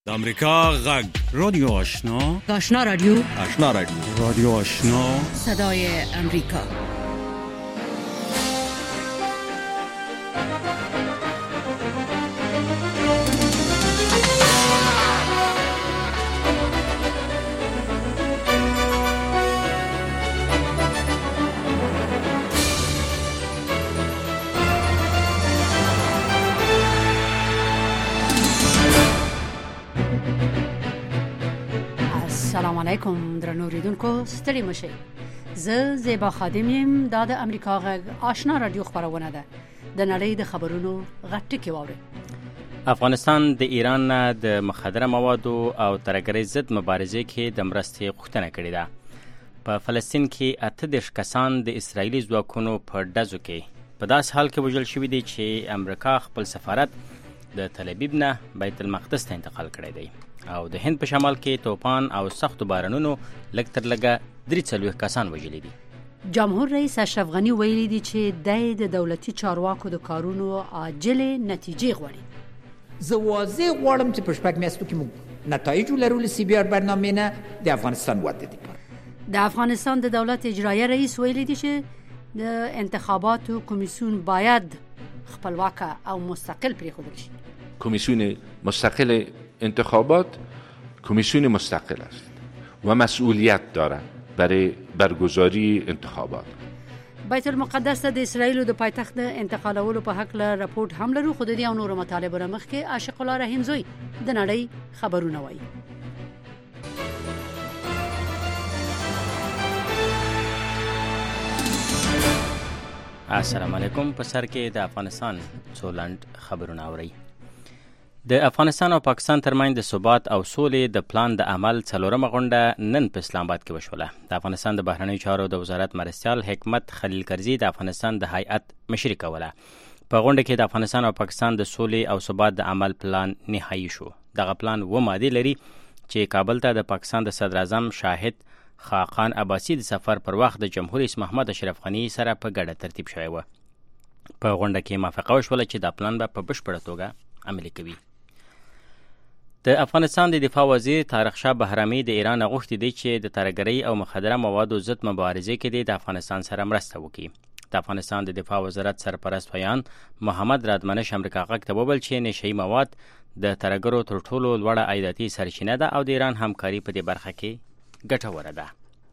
د امریکا غږ رادیو آشنا آشنا رادیو رادیو آشنا صدای امریکا. السلام علیکم درنو اوریدونکو، ستړي مشئ. زه زیبا خادم یم. دا د امریکا غږ آشنا رادیو خبرونه ده. د نړۍ د خبرونو غټ ټکی واورئ. افغانستان د ایران نه د مخدره موادو او ترهګرۍ ضد مبارزې کې د مرستې غوښتنه کړې ده. په فلسطین کې 38 کسان د اسرایلي ځواکونو په ډزو کې په داسې حال کې وژل شوي دي چې امریکا خپل سفارت د تل ابیب نه بیت المقدس ته انتقال کړی دی او د هند په شمال کې توپان او سختو بارانونو لږ تر لږه 43 کسان وژلي دي. جمهور رئیس اشرف غنی ویلي دی چې د دولتي چارواکو د کارونو عاجل نتیجې غواړي. زه واضح غواړم چې په شپږ میاشتو کې موږ نتایج ولرو له سی بی آر برنامې نه د افغانستان وده دي. د افغانستان د دولت اجرایه رئیس ویلي دی چې د انتخاباتو کمیسیون باید خپلواک او مستقل پریښودل شي. کمیسیون مستقل انتخابات کمیسیون مستقل است و مسئولیت دارد برای برگزاری انتخابات. بیت المقدس ته د اسرایل د پایتخت انتقالولو په حق له راپورټ هم لرو، خو د دې او نورو مطالبو مخ کې عاشق الله رحیم زوی د نړۍ خبرونه وایي. السلام علیکم. په سر کې د افغانستان څولند خبرونه اورئ. د افغانستان او پاکستان ترمنځ د ثبات او سولې د پلان د عمل څلورمه غونډه نن په اسلام آباد کې وشوله. د افغانستان د بهرنیو چارو د وزارت مرستیال حکمت خلیل کرزي د افغانستان د هیئت مشري کوله. په غونډه کې د افغانستان او پاکستان د سولې او ثبات د عمل پلان نهایی شو. دغه پلان و ماده لري چې کابل ته د پاکستان د صدر اعظم شاهد خاقان عباسی د سفر پر وخت د جمهور رئیس محمد اشرف غنی سره په ګډه ترتیب شوی و. په غونډه کې موافقه وشوله چې دا پلان به په بشپړه توګه عملي کوي. د افغانستان د دفاع وزیر طارق شاه بهرامي د ایران غوښتي دی چې د ترهګرۍ او مخدره موادو ضد مبارزې کې د افغانستان سره مرسته وکړي. د افغانستان د دفاع وزارت سرپرست ویان محمد رادمنش امریکا غږ ته وویل چې نشهیي مواد د ترهګرو تر ټولو لوړه عایداتي سرچینه ده او د ایران همکاري په دې برخه کې ګټوره ده.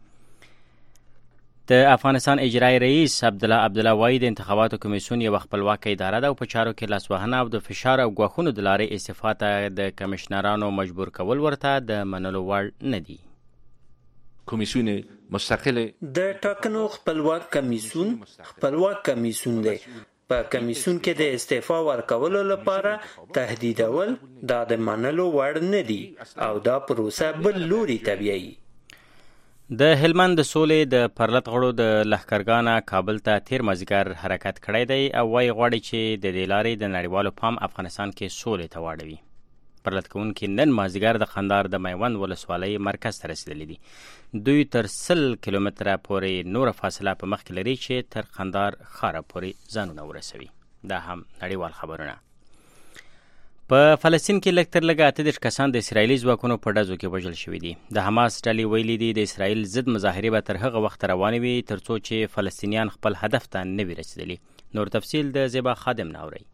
د افغانستان اجرایي رئیس عبدالله وایي د انتخاباتو کمیسیون یو خپلواک اداره ده او په چارو کې لاسوهنه او د فشار او ګواښونو د لارې استعفا ته د کمشنرانو مجبور کول ورته د منلو وړ نه دي. کمیسیون مستقل د ټاکنو خپلواک کمیسیون دی. په کمیسیون کې د استعفا ورکولو لپاره تهدیدول دا د منلو وړ نه دي او دا پروسه بل لوري ته بیایي. د هلمند د سولې د پرلط غړو د لښکرګانه کابل ته تیر مازدیګر حرکت کړی دی او وایي غواړي چې د دې لارې د نړیوالو پام افغانستان کې سولې ته واړوي. پرلط کوونکي نن مازدیګر د قندهار د میوند ولسوالۍ مرکز ته رسیدلی دي. دوی تر 100 کیلومتره پورې نوره فاصله په مخ کې لري چې تر قندهار ښاره پورې ځانونه ورسوي. دا هم نړیوال خبرونه. په فلسطین کې لږ تر لږه 38 کسان د اسرایلي ځواکونو په ډزو کې وژل شوي دي. د حماس ډلې ویلي دي د اسرایل ضد مظاهرې به تر هغه وخت روانې وي تر څو چې فلسطینیان خپل هدف ته نه وي رسېدلي. نور تفصیل د زیبا خادم نه اورئ.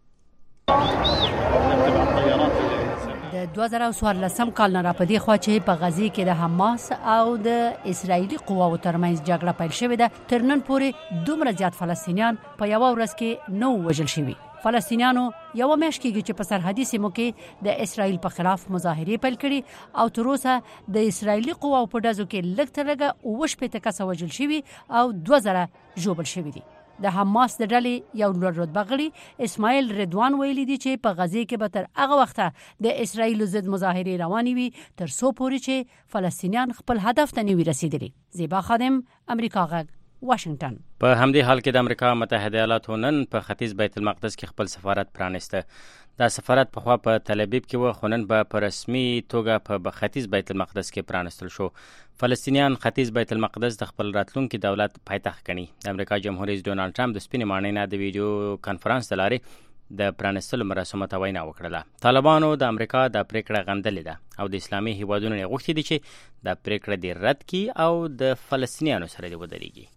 د 2014 کال نه را په دې خوا چې په غزې کې د حماس او د اسرایلي قواو ترمنځ جګړه پیل شوې ده، تر نن پورې دومره زیات فلسطینیان په یوه ورځ کې نه وژل شوي. فلسطینیانو یو میاشت کېږي چې په سرحدي سیمو کې د اسرایل په خلاف مظاهرې پیل کړي او تر اوسه د اسرایلي قواو په ډزو کې لږ تر لږه 28 کسه وژل شوي او 2000 ژوبل شوي دي. د حماس د ډلې یو لوړ رتبه غړي اسماعیل رضوان ویلي دی چې په غزې کې به تر هغه وخته د اسرایل ضد مظاهرې روانې وي تر څو پورې چې فلسطینیان خپل هدف ته نه وي رسېدلي. زیبا خادم، امریکا غږ، واشنگټن. په همدې حال کې د امریکا متحده ایالاتو نن په ختیځ بیت المقدس کې خپل سفارت پرانیسته. دا سفارت پخوا په تل ابیب کې و، خو نن به په رسمي توګه په ختیځ بیت المقدس کې پرانیستل شو. فلسطینیان ختیځ بیت المقدس د خپل راتلونکي دولت پایتخت ګڼي. د امریکا جمهور رئیس ډونالډ ټرمپ د سپینې ماڼۍ نه د ویډیو کانفرنس د لارې د پرانستلو مراسمو ته وینا وکړله. طالبانو د امریکا د پریکړه غندلې ده او د اسلامي هیوادونو یې غوښتي دي چې د پریکړه دې رد کړي او د فلسطینیانو سره دې ودرېږي.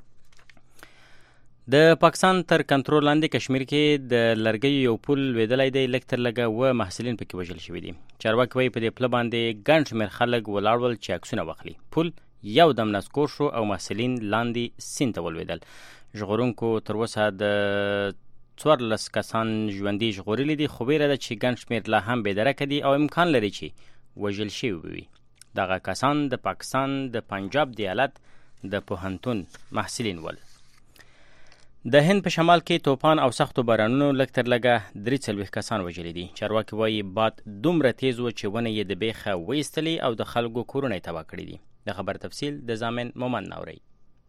د پاکستان تر کنټرول لاندې کشمیر کې د لرګیو یو پل لوېدلی دی. لږ تر لږه 7 محصلین پکې وژل شوي دي. چارواکي وایي په دې پله باندې ګڼ شمېر خلک ولاړ ول چې عکسونه واخلي. پل یو دم نسکور شو او محصلین لاندې سیند ته ولوېدل. ژغورونکو تر اوسه د 14 کسان ژوندي ژغورلي دي، خو ویره ده چې ګڼ شمېر لا هم بېدرکه دي او امکان لري چې وژل شوي به وي. دغه کسان د پاکستان د پنجاب د ایالت د پوهنتون محصلین ول. د هند په شمال کې توپان او سختو بارانونو لږ تر لږه 43 کسان وژلي دي. چارواکي وایي باد دومره تیز و چې ونه یې د بیخه ویستلي او د خلکو کورونه یې تباه کړي دي. د خبر تفصیل د زامن مومن ناوري.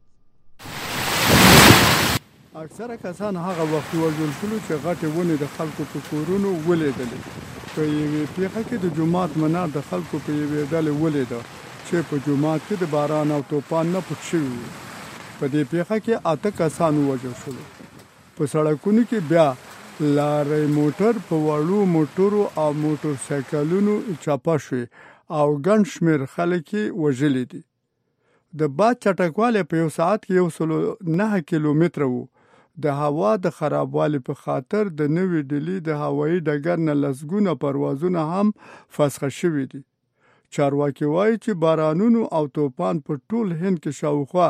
اکثره کسان هغه وخت وژل شول چې غټې ونې د خلکو په کورونو ولیدلې. په یوې پیښه کې د جومات منار د خلکو په یوې ډلې ولیده چې په جومات کې د باران او توپان نه پټ شوي وو. په دې پیښه کې 8 کسان وژل شول. په سړکونو کې بیا لارې موټر په وړو موټرو او موټر سایکلونو چاپه شوي او ګڼ شمېر خلک یې وژلي دي. د باد چټکوالی په یو ساعت کې 109 کیلومتره وو. د هوا د خرابوالي په خاطر د نوې ډیلي د هوایي ډګر نه لسګونه پروازونه هم فسخه شوي دي. چارواکي وایي چې بارانونو او توپان په ټول هند کې شاوخوا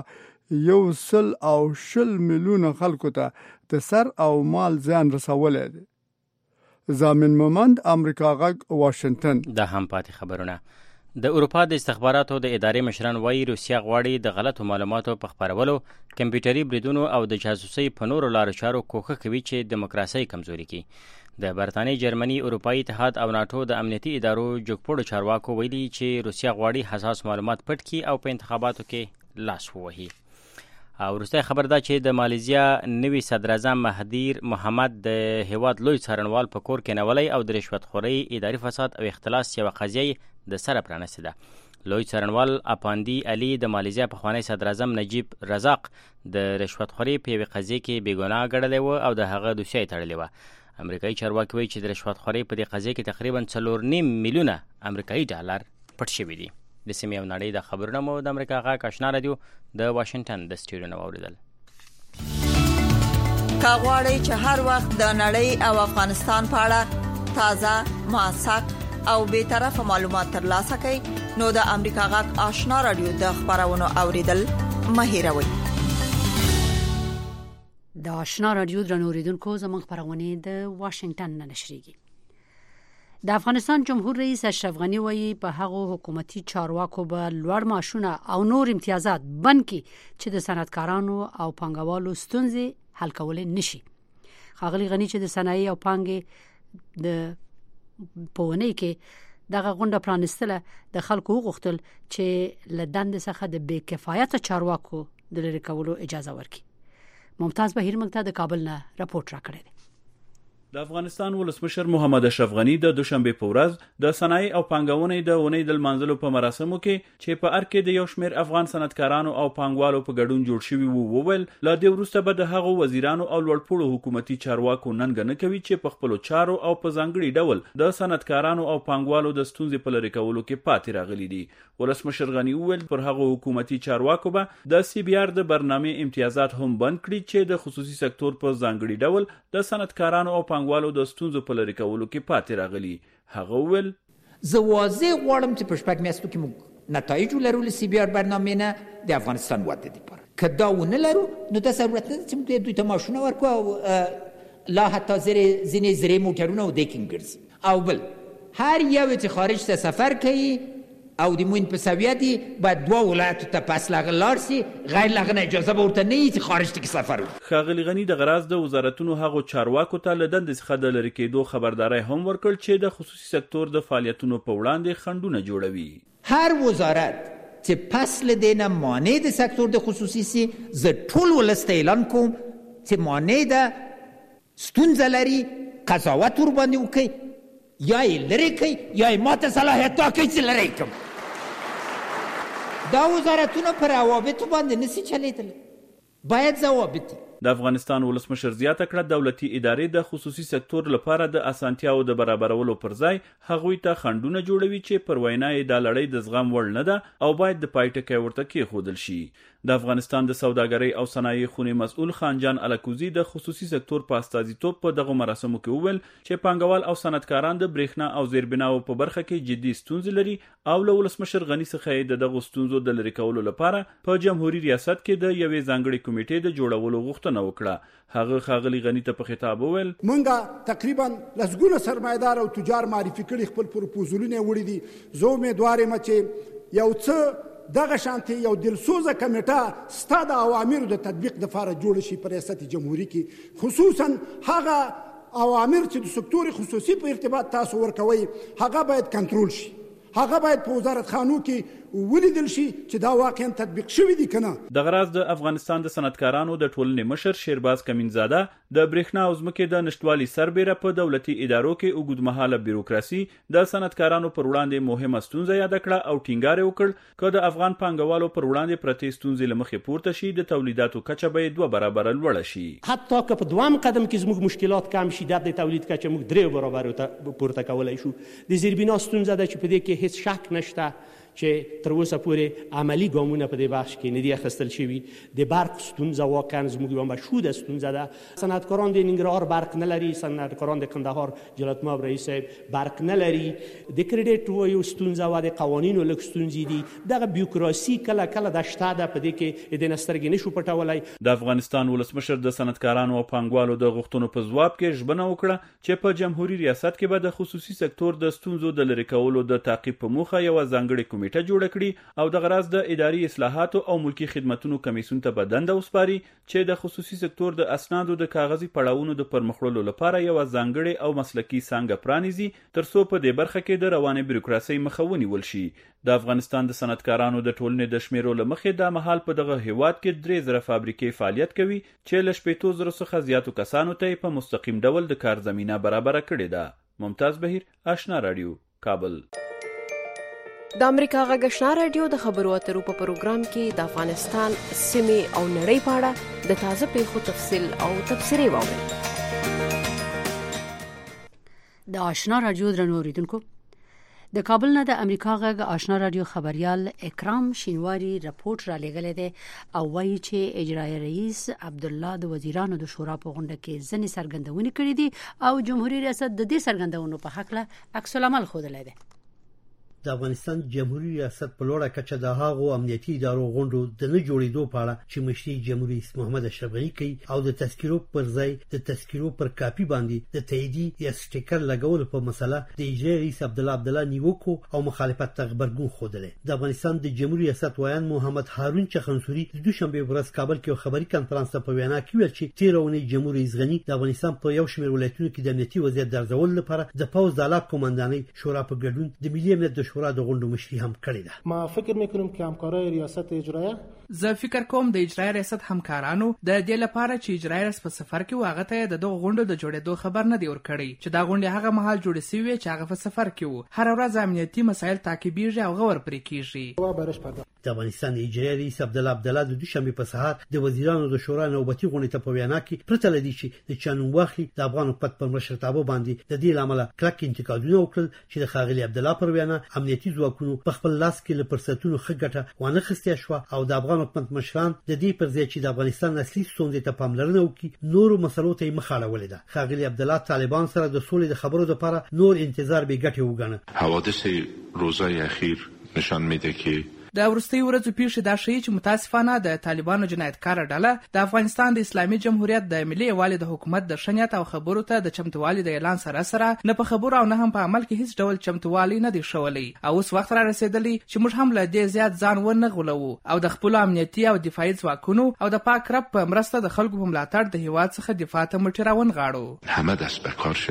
120 میلیونه خلکو ته د سر او مال زیان رسولی دی. زامن مومند، امریکا غږ، واشنگټن. د هم پاتې خبرونه. د اروپا د استخباراتو د ادارې مشران وایي روسیه غواړي د غلطو معلوماتو په خپرولو، کمپیوټري بریدونو او د جاسوسۍ په نورو لارو چارو کوښښ کوي چې دیموکراسي کمزوري کړي. د برطانیې، جرمني، اروپایي اتحاد او ناټو د امنیتي ادارو جګپوړو چارواکو ویلي چې روسیه غواړي حساس معلومات پټ کړي او په انتخاباتو کې لاس ووهي. او وروستی خبر دا چې د مالیزیا نوي صدراعظم مهدیر محمد د هیواد لوی څارنوال په کور کې نولی او د رشوت خورۍ، اداري فساد او اختلاس یوه قضیه د سره پرانستې ده. لوی څارنوال اپاندي علي د مالیزیا پخوانی صدراعظم نجیب رزاق د رشوت خورۍ په یوې قضیې کې بېګناه ګڼلی و او د هغه دوسیه یې تړلې وه. امریکایي چارواکي وایي چې د رشوت خورۍ په دې قضیه کې تقریبا 4.5 میلیونه امریکایي ډالر پټ شوي دي. د سیمې او نړۍ د خبرونه مو د امریکا غږ آشنا رادیو د واشنگټن د سټوډیو نه واوریدل. که غواړئ چې هر وخت د نړۍ او افغانستان په اړه تازه، موثق او بی‌طرفه معلومات ترلاسه کړئ نو د امریکا غږ آشنا رادیو د خبرونو اوریدل مه هېروئ. د آشنا رادیو درنو اوریدونکو زموږ خبرونه د واشنگټن نه نشریږي. د افغانستان جمهور رئیس اشرف غنی وایي په هغو حکومتي چارواکو به لوړ معاشونه او نور امتیازات بند کړي چې د صنعتکارانو او پانګوالو ستونزې حل کولای نشي. ښاغلي غنی چې د صنایع او پانګې د پوهنې کې دغه غونډه پرانستله د خلکو غوښتل چې له دندې څخه د بې کفایته چارواکو د لرې کولو اجازه ورکړي. ممتاز بهیر موږ ته د کابل نه راپورټ راکړی دی. د افغانستان ولسمشر محمد اشرف غنی د دوشنبه په ورځ د صنایع او پانګونې د اونۍ د لمانځلو په مراسمو کې چې په ارکه د یو شمېر افغان صنعتکارانو او پانګوالو په ګډون جوړ شوي وو وویل لا د وروسته به د هغو وزیرانو او لوړپوړو حکومتي چارواکو ننګه کوي چې په خپل چارو او په ځانګړي ډول د صنعتکارانو او پانګوالو د ستونزې په لرې کولو کې پاتې راغلي دي. ولسمشر غنی وویل پر هغو حکومتي چارواکو به د سی بي ار د برنامه امتیازات هم بند کړي چې د خصوصي سکتور په ځانګړي ډول د صنعتکارانو او پانګوالو د ستونزو په لرې کولو کې پاتې راغلي. هغه وویل زه واضح غواړم چې په شپږ میاشتو کې موږ نتایج ولرو له سی بي ار برنامې نه د افغانستان واده لپاره. که دا ونه لرو نو دا ضرورت نه چې موږ دوی ته معاشونه ورکړو او لا حتی ځینې زرې موټرونه او دیکینګ ګرځي. او بل هر یو چې خارج ته سفر کوي او د موین په سویه دي باید 2 ولایتو ته پس لغه لاړ سي، غیر لغه اجازه به ورته نه وي چې خارج ته سفر وکړي. ښاغلي غني د غراض د وزارتونو هغو چارواکو ته له دندې څخه د لرې کېدو خبرداری هم ورکړ چې د خصوصي سکتور د فعالیتونو په وړاندې خنډونه جوړوي. هر وزارت چې پس له دې نه مانع د سکتور د خصوصي سي، زه ټول ولس ته اعلان کوم چې مانع ده ستونزه لري، قضاوت ورباندې وکړي، یا یې لرې کړئ یا یې ماته صلاحیت راکړئ چې لرې کړم. دا وزارتونه پر روابطو باندې نسی چلیدل، باید ضوابط د افغانستان ولسمشر زیاته کړه دولتي ادارې د خصوصي سکتور لپاره د اسانتیاو د برابرولو پر ځای هغوی ته خنډونه جوړوي چې پر وینا یې د لړۍ د زغم وړ نه ده او باید د پای ټکی ورته کېښودل شي. د افغانستان د سوداګرۍ او صنایع خونې مسؤل خانجان الکوزي د خصوصي سکتور په استازیتوب په دغه مراسمو کې وویل چې پانګوال او صنعتکاران د برېښنا او زیربناو په برخه کې جدي ستونزې لري او له ولسمشر غني څخه یې د دغو ستونزو د لرې کولو لپاره په جمهوریت ریاست کې د یوې ځانګړې کمیټې د جوړولو غوښتنه وکړه. هغه ښاغلي غني ته په خطاب وویل مونږه تقریبا لسګونه سرمایدار او تجار معرفي کړي خپل پروپوزلونه وړي دي. زه امیدوار یم چې یو څه دغه شانتي یو دلسوزه کمیټه ستا د اوامرو د تطبیق لپاره جوړ شي په ریاست جمهوریت کې، خصوصا هغه اوامر چې د سکتور خصوصي په ارتباط تاسو ورکوي هغه باید کنټرول شي، هغه باید په وزارت خانو کې ولیدل شي چې دا واقعا تطبیق شوی دی کنه. دغه راز د افغانستان د صنعتکارانو د ټولنې مشر شیرباز کمینزاده د برېښنا او ځمکې د نشټوالي سربیره په دولتي ادارو کې اوږدمهاله بیروکراسي د صنعتکارانو پر وړاندې مهمه ستونزه یاد کړه او ټینګار یې وکړ که د افغان پانګوالو پر وړاندې پرتې ستونزې له مخې پورته شي د تولیداتو کچه به یې 2 برابره لوړه شي. حتی که په دوام قدم کې زموږ مشکلات کم شي د تولید کچه موږ 3 برابره پورته کولای شو. د زیربنا ستونزه ده چې په دې کې هیڅ شک نشته چې تر اوسه پورې عملی ګامونه په دې بخش کې نه دي اخیستل شوي. د برق ستونزه واقعا زموږ یوه مشهوده ستونزه ده. صنعتکاران د ننګرهار برق نه لري، صنعتکاران د کندهار جلات ماب رئیس صاحب برق نه لري. د کریډټ یو ستونزه و، د قوانینو لږ ستونزې دي. دغه بیوکراسي کله کله د شته ده په دې کې د نسترګې نشو پټولای. د افغانستان ولسمشر د صنعتکارانو او پانګوالو د غوښتنو په ځواب کې ژمنه وکړه چې په جمهوریت ریاست کې به د خصوصي سکتور د ستونزو د لرې کولو د تعقیب په موخه یوه ځانګړې کمیټه جوړه کړي او دغه راز د اداري اصلاحاتو او ملکي خدمتونو کمیسیون ته به دنده وسپاري چې د خصوصي سکتور د اسنادو د کاغذي پړاوونو د پرمخ وړلو لپاره یوه ځانګړې او مسلکي څانګه پرانیزي ترڅو په دې برخه کې د روانې بیروکراسۍ مخه ونیول شي. د افغانستان د صنعتکارانو د ټولنې د شمیرو له مخې دا مهال په دغه هیواد کې 3000 فابریکې فعالیت کوي چې له 15,000 څخه زیاتو کسانو ته په مستقیم ډول د کار زمینه برابره کړې ده. ممتاز بهیر، آشنا رادیو، کابل. د امریکا غږ آشنا رادیو د خبرو اترو په پروګرام کې د افغانستان سیمې او نړۍ په اړه د تازه پیښو تفصیل او تبصرې واورئ. د آشنا رادیو درنو اوریدونکو، د کابل نه د امریکا غږ آشنا رادیو خبريال اکرام شینواری رپورټ را لګلې ده او وایي چې اجرایي رئیس عبد الله د وزیرانو د شورا په غونډه کې ځنې سرګندونې کړې دي او جمهوریت ریاست د دې سرګندونو په حق له عکس العمل ښودلی دی. د افغانستان جمهوریت ریاست په لوړه کچه د هغو امنیتي ادارو غونډو د نه جوړېدو په اړه چې مشري جمهوریت رئیس محمد اشرف غني کوي او د تذکیرو پر ځای د تذکیرو پر کاپي باندې د تاییدي یا سټیکر لګولو په مسله د اجرایي رئیس عبدالله نیوکو او مخالفت ته غبرګون ښودلی. د افغانستان د جمهوریت ریاست ویان محمد هارون چخنسوري د دوشنبه ورځ کابل کې خبري کنفرانس ته په وینا کې ویل چې 13 اونۍ جمهوریت رئیس غني د افغانستان په یو شمېر ولایتونو کې د امنیتي وضعیت د ارزولو لپاره د پوځ د اعلی قومندانۍ شورا په ګډون د ملي امنیت د شورا د غونډو مشري هم کړې ده. ما فکر میکنم که همکارای ریاست اجرایه زه فکر کوم د اجرایي ریاست همکارانو د دې لپاره چې اجرایي ریاست په سفر کې واغه ته د دغه غونډو د جوړېدو خبر نه دی ورکړی چې دا غونډه هغه مهال جوړې شوې چې هغه په سفر کې وو. هر ورځ امنیتي مسایل تعقیبېږي او غور پرې کیږي. د افغانستان اجرایي رئیس عبدالله د دوشنبه په سهار د وزیرانو د شورا نوبتي غونډې ته په وینا کې پرته لدی چې د چانو واخلي د افغان حکومت پر مشرتابه باندې د دې لامل کلک انتقادونه وکړل چې د خاغلی عبدالله پر وینا امنیتي ځواکونو په خپل لاس کې له فرصتونو ښه ګټه وانه خسته شو او د افغان حکومت مشران د دې پر ځای چې د افغانستان اصلي ستونزې ته پاملرنه وکړي نورو مسلو ته یې مخه اړولې ده. خاغلی عبدالله طالبان سره د سولې د خبرو لپاره نور انتظار به ګټه وګڼه. حوادث روزای اخیر نشان میده که د وروستي ورځو پیښې دا ښیي چې متاسفانه د طالبانو جنایتکاره ډله د افغانستان د اسلامي جمهوریت د ملي یووالي د حکومت د ښه نیت او خبرو ته د چمتووالي د اعلان سره سره نه په خبرو او نه هم په عمل کې هیڅ ډول چمتووالی نه دی ښولی او اوس وخت را رسېدلی چې موږ هم له دې زیات ځان ونه غولوو او د خپلو امنیتي او دفاعي ځواکونو او د پاک رب په مرسته د خلکو په ملاتړ د هیواد څخه دفاع ته مټې راونغاړو. همه دست به کار شد.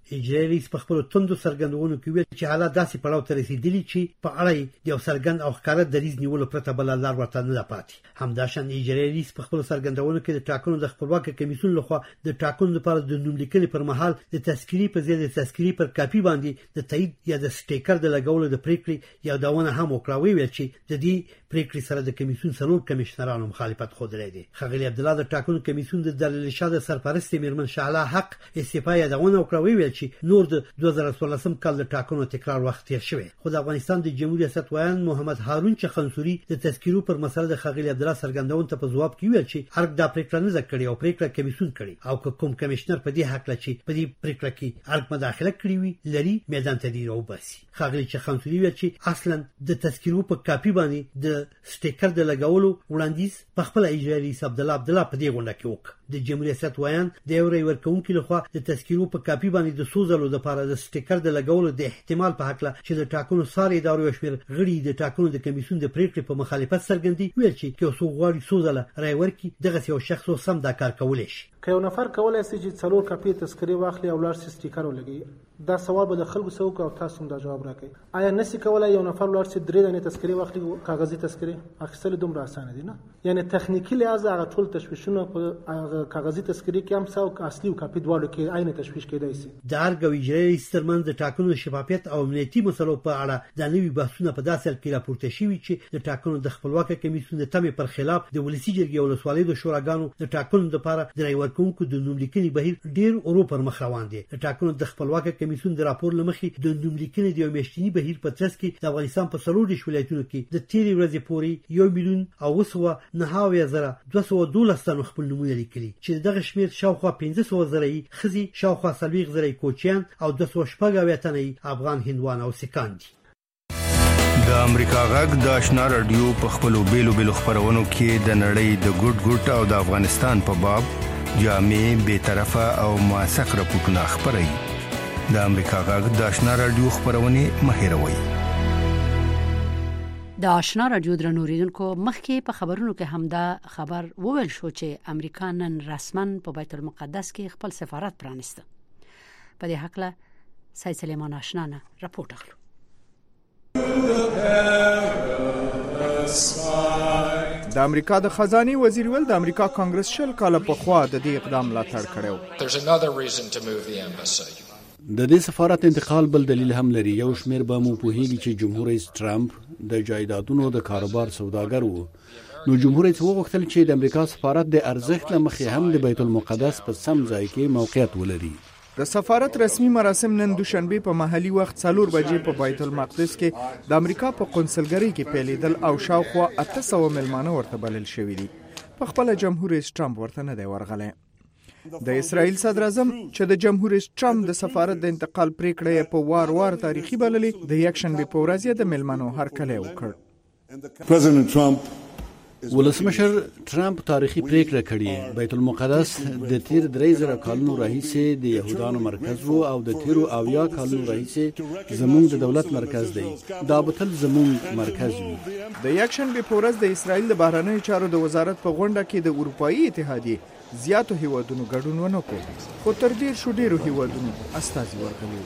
اجرایي رئیس په خپل توندو څرګندونو کې ویل چې حالات داسې پړاو ته رسیدلي چې په اړه یو څرګند او ښکاره دریځ نیولو پرته بله لار ورته نه ده پاتې. همداشان اجرایي رئیس په خپل څرګندونو کې د ټاکنو د خپلواکه کمیسیون لخوا د ټاکنو لپاره د نوملیکنې پر مهال د تذکیري په ځای د تذکیري پر کاپي باندې د تایید یا د سټیکر د لګولو د پریکړې یادونه هم وکړه. ویل چې د دې پریکړې سره د کمیسیون څلور کمشنرانو مخالفت ښودلی دی. ښاغلي عبدالله د ټاکنو کمیسیون د دلیل شاه د سرپرستې میرمن شعله حق استعفا یادونه وکړه. ویل چې نور د 2014 کال د ټاکنو تکرار وخت تیر شوی، خو د افغانستان د جمهوریت ریاست وایان محمد هارون چخنسوري د تذکیرو پر مسله د ښاغلي عبدالله څرګندون ته په ځواب کې ویل چې ارګ دا پریکړه نه کړې او پریکړه کمیسیون کړې، او کوم کمشنر په دې حق لچې په دې پریکړه کې ارګ مداخله کړې وي لري میدان ته دی راوباسي. ښاغلي چخنسوري ویل چې اصلا د تذکیرو په کاپي باندې د سټیکر د لګولو وړاندیز په خپل اجرایي رئیس عبدالله په دې غونډه کې وکړ. د جمهوریت ریاست وایان د یو رای ورکوونکي لخوا د تذکیرو په کاپي باندې د سوزلو لپاره د سټیکر د لګولو د احتمال په حق چې د ټاکنو ساري ادارو یو شمېر غړي د ټاکنو د کمیسیون د پریکړې په مخالفت څرګندي. ویل چې که څوک غواړي سوزله رای ورکړي دغه یو شخص سم دا کار کولی شي. که یو نفر کولای شي چې 4 کاپي تذکرې واخلي او لاړ شي سټیکر ولګي، دا سوال به د خلکو څوک او تاسو دا جواب راکړي. آیا نسی کولای یو نفر لاړ شي 3 دانې تذکرې واخلي کاغذي تذکرې اخیستل دومره اسانه دي؟ نه، یعنی تخنیکی لحاظ هغه ټول تشویشونه په کاغذي تذکرې کې هم څو اصلي او کاپي دواړو کې عین تشویش کېدای شي. د ارګ او اجرایي ترمنځ د ټاکنو شفافیت او امنیتي مسلو په اړه د نوي بحثونه په داسې حال کې راپورته شوي چې د ټاکنو د خپلواکه کمیسیون د تمې پر خلاف د ولسي جرګې او ولسوالۍ د شوراګانو د ټاکنو لپاره د رای ورکوونکو د نوملیکنې بهیر ډیر ورو پر مخ روان دی. د ټاکنو د خپلواکه کمیسیون د راپور لمخې د نوملیکنې د یو میاشتني بهیر په ترڅ کې د افغانستان په 40 ولایتونو کې د تیرې ورځې پورې 1,909,212 تنو خپل نومونه لیکلي، چې دغه شمیر شاوخوا 15,000 ښځې، شاوخوا 40,000 کوچیان او 280 تنه افغان هندوان او سیکان دي. د امریکا غږ د آشنا رادیو په خپلو بیلو خپرونو کې د نړۍ د ګډ او د افغانستان په باب جامع، بی‌طرفه او موثق راپورټونه خپروي. د امریکا غږ د آشنا رادیو خپرونې مه هېروئ. د آشنا رادیو درنوریدونکو، مخکې په خبرونو کې همدا خبر وویل شو چې امریکا نن رسماً په بیت المقدس کې خپل سفارت پرانیسته. په دې حق له سید سلیمان آشنا نه راپورټ اخلو. د امریکا د خزانه وزیر ول د امریکا کانګرس شل کاله پخوا د دې اقدام ملاتړ کړو. د دې سفارت انتقال بل دلیل هم لري. یو شمیر به مو پوهیږي چې جمهور رئیس ټرمپ د جایدادونو د کاروبار سوداګر وو، نو جمهور رئیس وغوښتل چې د امریکا سفارت د ارزښت لمخې هم د بیت المقدس په سم ځای کې موقعیت ولري. د سفارت رسمي مراسم نن دوشنبه په محلي وخت 4 بجې په بیت المقدس کې د امریکا په قونسلګرۍ کې پیلیدل او شاوخوا 800 ملمانه ورته بلل شوې دي. په خپل جمهور رئیس ټرمپ ورته نه دی ورغلی. د اسرائیل صدر اعظم چې د جمهور رئیس ټرمپ د سفارت د انتقال پریکړه په وار تاریخي بللې، د یکشنبه په ورځ د ملمنو هرکلی وکړ. ولسمشر ټرمپ تاریخي پریکړه کړې. بیت المقدس د تیر 3000 کالونو راهیسې د يهودانو مرکز وو او د تیرو 70 کالونو راهیسې زموږ د دولت مرکز دی. دا به تل زموږ مرکز وي. د یکشنبه په ورځ د اسرائیل د بهرنیو چارو د وزارت په غونډه کې د اروپאי اتحادیې زیاتو هیوادونو ګډون ونه کړ، خو تر ډیرو هیوادونو استازي ورکړي.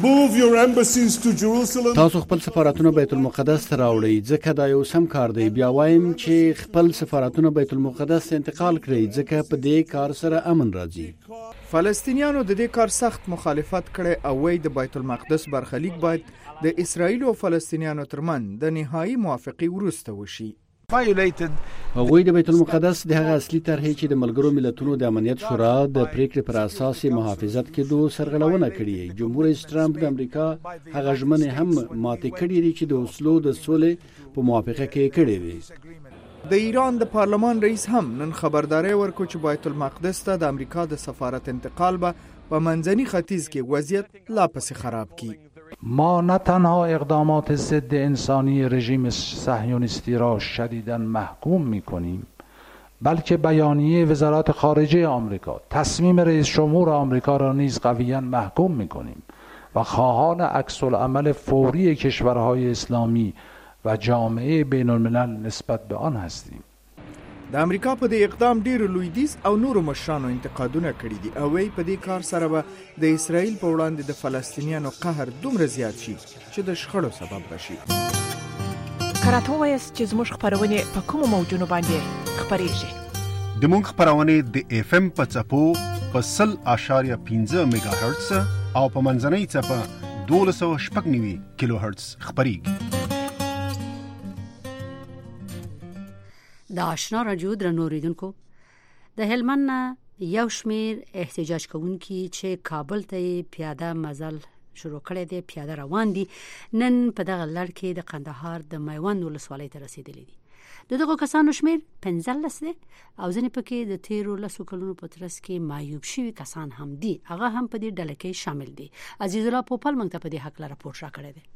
تاسو خپل سفارتونه بیت المقدس ته راوړئ، ځکه دا یو سم کار دی. بیا وایم چې خپل سفارتونه بیت المقدس ته انتقال کړئ، ځکه په دې کار سره امن راځي. فلسطینیانو د دې کار سخت مخالفت کړي او وايي د بیت المقدس برخلیک باید د اسرائیل او فلسطینیانو ترمن د نهایی موافقه وروسته وشي. هغوی د بیت المقدس د هغه اصلي طرحې چې د ملګرو ملتونو د امنیت شورا د پریکړې پر اساس محافظت کېدو سرغړونه کړې. جمهور رئیس ټرمپ د امریکا هغه ژمنې هم ماتې کړې دي چې د اوسلو د سولې په موافقه کې کړې وي. د ایران د پارلمان رئیس هم نن خبرداري ورکړه چې بیت المقدس ته د امریکا د سفارت انتقال به په منځني ختیځ کې وضعیت لا پسې خراب کړي. ما نه تنها اقدامات ضد انسانی رژیم صهیونیستی را شدیداً محکوم می‌کنیم، بلکه بیانیه وزارت خارجه آمریکا، تصمیم رئیس جمهور آمریکا را نیز قویاً محکوم می‌کنیم و خواهان عکس‌العمل فوری کشورهای اسلامی و جامعه بین‌الملل نسبت به آن هستیم. د امریکا په دې اقدام ډیر لویدیز او نورو مشرانو انتقادونه کړي دي او وايي په دې کار سره به د اسرایل په وړاندې د فلسطینیانو قهر دومره زیات شي چې د شخړو سبب بشي. کراته وایس چې زموږ خبرونه په کومو موجونو باندې خبريږي. د مونږ خبرونه د اف ام په چپو په 0.15 میگا هرتز او په منځنۍ چپه 1290 کیلو هرتز خبريږي. د آشنا رادیو درنو اوریدونکو، د هلمند یو شمیر احتجاج کوونکي چې کابل ته پیاده مزل شروع کړی دی، پیاده روان دي، نن په دغه لړ کې د قندهار د میوند ولسوالۍ ته رسیدلي دي. دغه کسانو شمیر 15 دی او ځینې پکې د 13 کلونو په ترڅ کې معیوب شوي کسان هم دي. هغه هم په دې ډله کې شامل دي. عزیز الله پوپل موږ ته په دې حق راپورټ راکړی دی.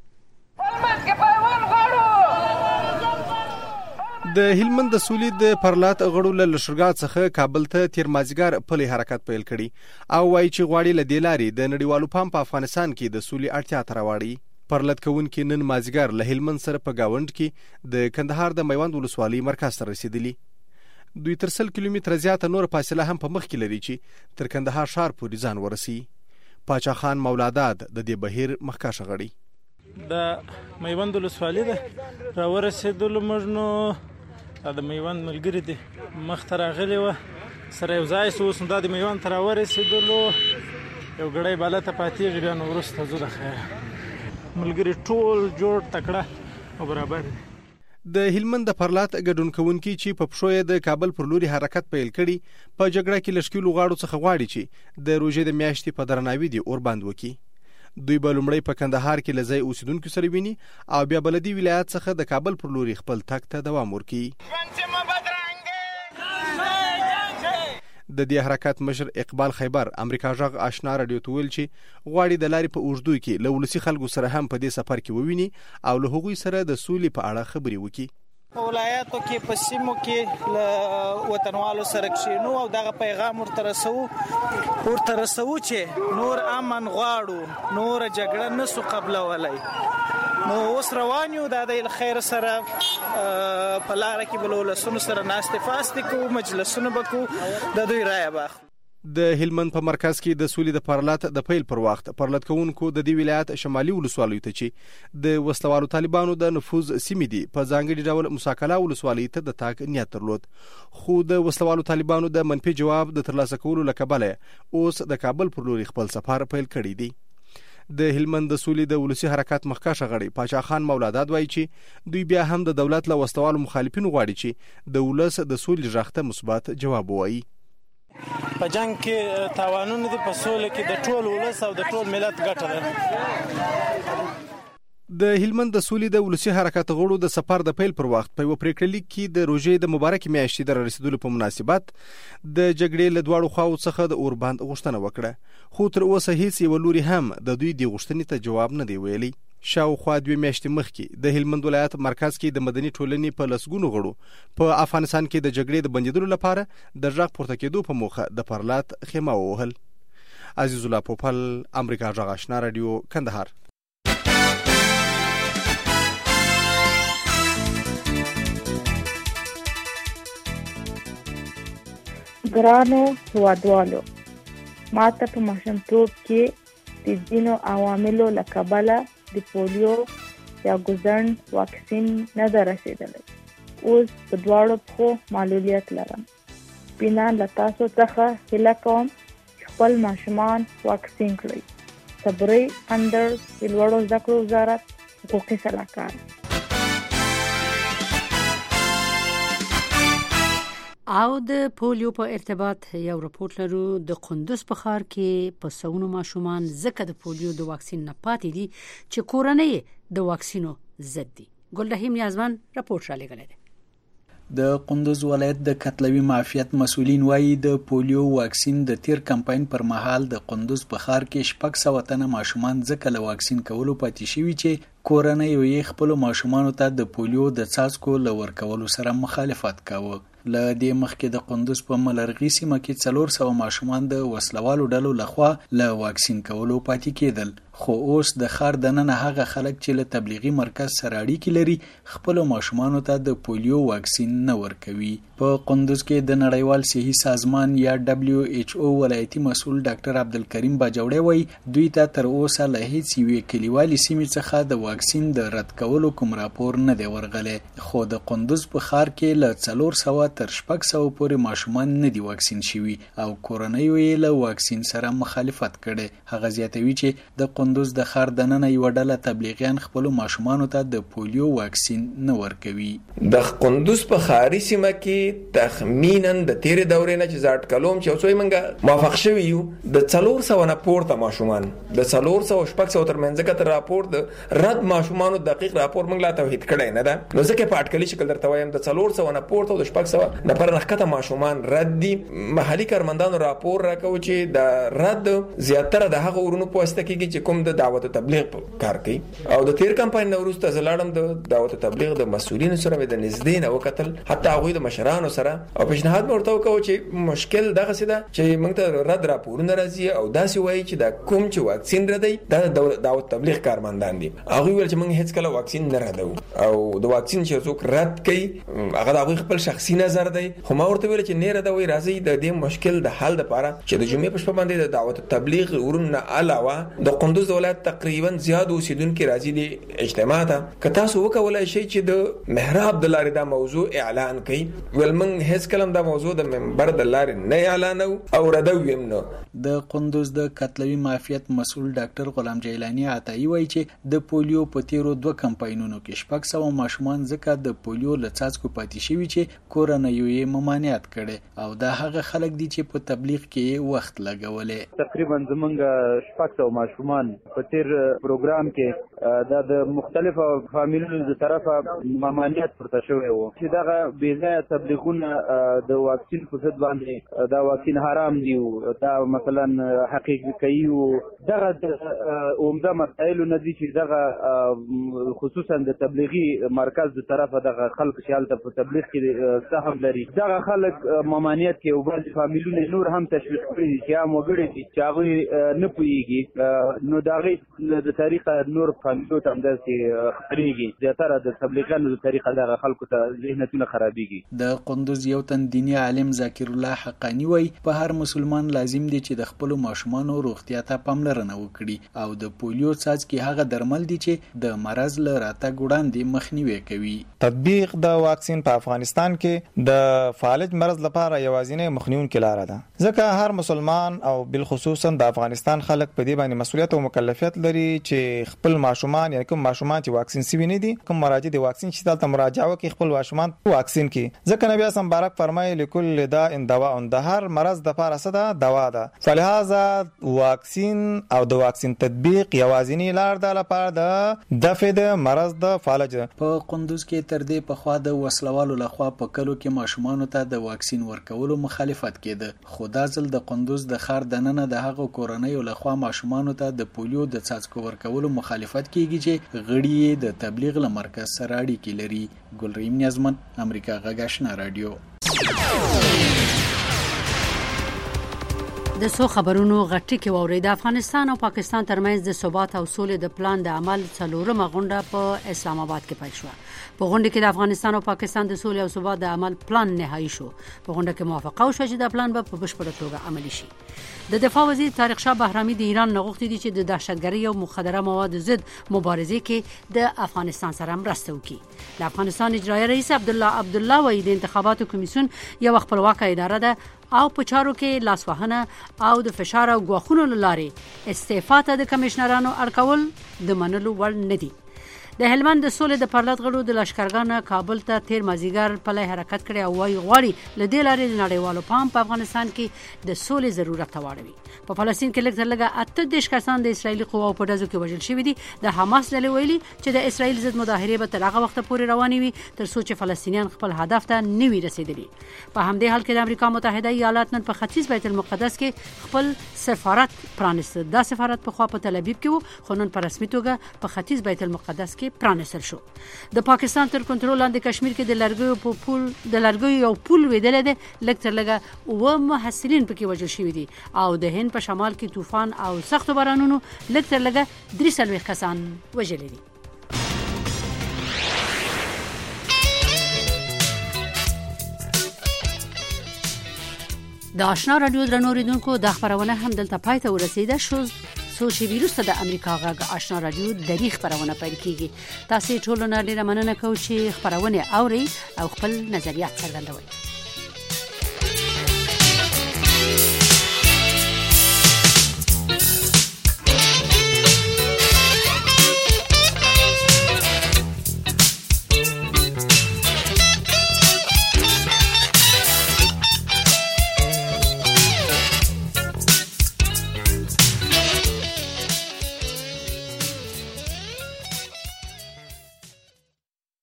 د هلمند د سولې د پرلات غړو له لشرګا څخه کابل ته تیر مازیګر پلي حرکت پیل کړي او وایي چې غواړي له دې لارې د نړیوالو پام په افغانستان کې د سولې اړتیا ته راوړي. پرلت کوونکي نن مازیګر له هلمند سره په گاوند کې د کندهار د میوند ولسوالۍ مرکز ته رسیدلی. دوی تر 100 کیلومتره زیاته نور فاصله هم په مخ کې لري چې تر کندهار ښار پورې ځان ورسي. پاچا خان مولاداد د دې بهیر مخکښ غړي. د میوند ولسوالۍ ده را ورسېدلو موږ نو د میوند ملګری دي مخ ته راغلی و سره یو ځای سو اوس د میوند ته را ورسېدلو یو ګړی بالا ته پاتېږي بیا نو وروسته ځو د خیر ملګری ټول جوړ تکړه او برابر دي. د هلمند د پرلات ګډون کوونکي چې په پښو د کابل پر لوري حرکت پیل کړي په جګړه کې لشکېلو غاړو څخه غواړي چې د روژې د میاشتې په درناوي دي اور باند وکړي. دوی به لومړی په کندهار کې لځای اوسیدونکو سره ویني او بیا بلدي ولایت څخه د کابل پر لوري خپل تګ ته دوام ورکړي. د دې حرکت مشر اقبال خیبر امریکا جغ آشنا رادیو ته ویل چې غواړي د لارې په اوږدو کې له ولسي خلکو سره هم په دې سفر کې وویني او له هغوی سره د سولې په اړه خبرې وکړي. په ولایاتو کې په سیمو کې له وطنوالو سره کښینو او دغه پیغام ورته رسوو چې نور امن غواړو، نور جګړه نسو قبلولی. نو اوس روان یو د خیر سره په لاره کې بل ولسونو سره ناستې فاستې کوو، مجلسونه به کوو، د دوی رایه به اخلو. د هلمند په مرکز کې د سولې د پرلات د پیل پر وخت پرلت کوونکو د دې ولایت شمالي ولسوالیو ته چې د وسلوالو طالبانو د نفوذ سیمې دي په ځانګړي ډول مساکله ولسوالۍ ته د تاګ نیت درلود، خو د وسلوالو طالبانو د منفي جواب د ترلاسه کولو له کبله اوس د کابل پر لوري خپل سفر پیل کړی دی. د هلمند د سولې د ولسی حرکت مخکښ غړي پاچا خان مولاداد وایي چې دوی بیا هم د دولت له وسلوالو مخالفینو غواړي چې د ولس د سولې غږ ته مثبت جواب ووایي. په جنگ کې تاوانونه دي، په سوله کې د ټول ولس او د ټول ملت ګټه ده. د هلمند د سولې د ولسی حرکت غړو د سفر د پیل پر وخت په یو پریکړه لیک کې د روژې د مبارک میاشتې د رسیدلو په مناسبت د جګړې له دواړو خواو څخه د اوربند غوښتنه وکړه، خو تر اوسه هیڅ یو لوري هم د دوی د غوښتنې ته جواب نه دی ویلي. شاوخوا 2 میاشتې مخکې د هلمند ولایت مرکز کې د مدني ټولنې په لسګونو غړو په افغانستان کې د جګړې د بندیدلو لپاره د غږ پورته کېدو په موخه د پرلات خیمه ووهل. عزیز الله پوپل، امریکا جغ آشنا رادیو، کندهار. ګرانو هیوادوالو، ما ته په ماشومتوب کې د ځینو عواملو له کبله د پولیو یا ګوزڼ واکسین نه ده رسېدلی. اوس په دواړو پښو معلولیت لرم. بنا له تاسو څخه هیله کوم چې خپل ماشومان واکسین کړئ. صبري اندر د لوړو زده کړو وزارت، حقوقي سلاکار. او د پولیو په ارتباط یو راپورټ لرو. د قندوز په ښار کې په سونو ماشومان ځکه د پولیو د واکسین نه پاتې دي چې کورنۍ د واکسینو ضد دي. ګل رحیم نیازمن راپورټ را لېږلی دی. د قندوز ولایت د کتلوي معافیت مسؤلین وایي د پولیو واکسین د تیر کمپاین پر مهال د قندوز په ښار کې 600 تنه ماشومان ځکه له واکسین کولو پاتې شوي چې کورنۍ یې خپل ماشومانو ته د پولیو د څاڅکو له ورکولو سره مخالفت کاوه. له دې مخکې د قندوز په ملرغي سیمه کې 400 ماشومان د وسلوالو ډلو لخوا له واکسین کولو پاتې کېدل. خو اوس د ښار دننه هغه خلک چې له تبلیغي مرکز سره اړیکې لري خپلو ماشومانو ته د پولیو واکسین نه ورکوي. په قندوز کې د نړیوال صحي سازمان یا WHO ولایتي مسؤل ډاکټر عبدالکریم باجوړی وایي دوی ته تر اوسه له هیڅ یوې کلیوالي سیمې څخه د واکسین د رد کولو کوم راپور نه دی ورغلی. خو د قندوز په ښار کې له 400 تر 600 پورې ماشومان نه دي واکسین شوي او کورنیو یې له واکسین سره مخالفت کړي. هغه زیاتوي چې د قندوز د ښار دننه یوه ډله تبلیغیان خپلو ماشومانو ته د پولیو واکسین نه ورکوي. د قندوز په ښاري سیمه کې تخمینا د تیرې دورې نه چې زه اټکلوم چې اوس موږ موافق شوي یو د 400 نه پورته ماشومان د 400 او 600 ترمنځ کې راپور د رد ماشومانو دقیق راپور موږ لا توحید کړی نه ده. نو ځکه په اټکلي شکل درته وایم د 400 نه پورته او د 600 نه پر نخکته ماشومان رد دي. محلي کارمندانو راپور راکوي چې د رد زیاتره د هغه ورونو په واسطه کې چې کوم د دعوت تبلیغ کار کوي او د تیر کمپاین نو وروسته زلاړم د دعوت تبلیغ د مسؤلینو سره د نږدې نه وکتل حتی هغه د مشرانو سره او پیشنهاد ورته وکړو چې مشکل دغه سده چې موږ ته رد راپورونه راځي او داسې وایي چې دا کوم چې واکسین ردی دا دعوت تبلیغ کارمندان دي. هغه ویل چې موږ هیڅ کله واکسین نه ردو او د واکسین چې څوک رد کوي هغه د خپل شخصي نظر دی. خو ما ورته ویل چې نه ردوي راځي د دې مشکل د حل لپاره چې د جمعې په شپه باندې د دعوت تبلیغ ورونه علاوه د قندوز ولایت تقریبا زیات اوسیدونکو راځي د اجتماع ته که تاسو وکولای شئ چې د محراب د لارې دا موضوع اعلان کړئ. ول من هیڅ کلم دا موضوع د منبر د لارې نه اعلانو او ردویم نه. د قندوز د قتلوي معافیت مسؤل ډاکټر غلام جیلانی عطایی وایي چې د پولیو په تیرو 2 کمپاینونو کې 600 ماشومان ځکه د پولیو له څاڅکو پاتې شوي چې کورنیو یې ممانعت کړي او دا هغه خلک دي چې په تبلیغ کې وخت لګولې. تقریبا زمونږ 600 ماشومان په تیر پروګرام کې د مختلفو فامیلونو د طرفه ممانعت پورته شوی و چې دغه بېځایه تبلیغونه د واکسین په ضد باندې دا واکسین حرام دی او دا مثلا حقیقي او دغه عمده مسایلو نه دي چې دغه خصوصا د تبلیغي مرکز د طرفه دغه خلک شال ته په تبلیغ کې سهم لري. دغه خلک ممانعت کې او بل فامیلونه نور هم تشویق کړي چې هم وګړي چې هغه نه پوهیږي نو دغه د طریقه نور فامیلو ته همداسې خپرېږي زیاتره د تبلیغانو د طریقه دغه خلکو ته ذهنیتونه خرابېږي. د قندوز یو تن دینی عالم ذاکر الله حقانی وایي په هر مسلمان لازم دی چې د خپل ماشومانو روغتیا ته پاملرنه وکړي او د پولیو څاڅکي هغه درمل دي چې د مرض له راتګ وړاندې مخنیوي کوي. تطبیق د واکسین په افغانستان کې د فالج مرض لپاره یوازینی مخنیونکې لاره ده ځکه هر مسلمان او بالخصوصا د افغانستان خلک په دې باندې مسؤلیت او مکلفیت لري چې خپل ماشومان یا کوم ماشومان چې واکسین سوي نه دي کوم مراجع د واکسین چې دلته مراجعه وکړي خپل ماشومان واکسین کې ځکه نبی اسلام بارک فرمایي لكل داء دواء د هر مرض د لپاره څه ده دوا ده. فلهذا واکسین او د واکسین تطبیق یوازینی لار ده لپاره د دفع د مرض د فالج. په قندوز کې تر دې په خوا د وسلوالو لخوا په کلو کې ماشومان ته د واکسین ورکولو مخالفت کېده. خو دا ځل د قندوز د ښار دننه د هغو کورنیو لخوا ماشومان ته د پولیو د څاڅکو ورکولو مخالفت کیږي چې غړي د تبلیغ له مرکز سره اړیکې لري. ګلریم نیازمن امریکا غږ آشنا رادیو. د سو خبرونو غټي کې ووري د افغانستان او پاکستان ترمنځ د ثبات او سولې د پلان د عمل څلورمه غونډه په اسلام آباد کې پیل شوه. په غونډه کې د افغانستان او پاکستان د سولې او ثبات د عمل پلان نهایی شو. په غونډه کې موافقه وشوه چې د پلان په بشپړه توګه عملي شي. د دفاع وزیر طارق شاه بهرامي د ایران نغښتي دي چې د دهشتګرۍ او مخدره مواد ضد مبارزې کې د افغانستان سره مرسته وکړي. د افغانستان اجرایي رئیس عبدالله وایي د انتخاباتو کمیسیون یو خپلواکه اداره ده او په چارو کې لاسوهنه او د فشار او غواخونو لارې استعفا ته د کمشنرانو اړکول د منلو وړ نه دي. د هلمند د سولې د پرلط غړو د لشکرګاه کابل ته تیر مازیګر پلی حرکت کړي او وايي غواړي له دې لارې د نړیوالو پام په افغانستان کې د سولې ضرورت واړوي. په فلسطین کې لږ تر لږه 18 کسان د اسرایلی قواو په ډزو کې وژل شوي دي. د حماس ډلې ویلي چې د اسرایل ضد مظاهرې به تر هغه وخت پورې روانې وي تر څو چې فلسطینیان خپل هدف ته نه وي رسیدلي. په همدې حال کې د امریکا متحده ایالات نن په ختیځ بیت المقدس کې خپل سفارت پرانیست. دا سفارت په خوا په تل ابیب کې و خو نن په رسمي توګه په ختیځ بیت المقدس کې کې پرانیستل شو. د پاکستان تر کنټرول لاندې کشمیر کې د لرګیو یو پل ویدل دی، لږ تر لږه 9 محصلین پکې وژل شوي دي او د هند په شمال کې طوفان او سختو بارانونو لږ تر لږه 43 کسان وژلي دي. د آشنا رادیو درنو اوریدونکو د خبرونه هم دلته پای ته ورسیده. څو شېبې وروسته د امریکا غږ آشنا رادیو د خبرونه پیل کیږي. تاسو ټول نه ډیره مننه کوم چې خبرونه اوري او خپل نظریات څرګندوي.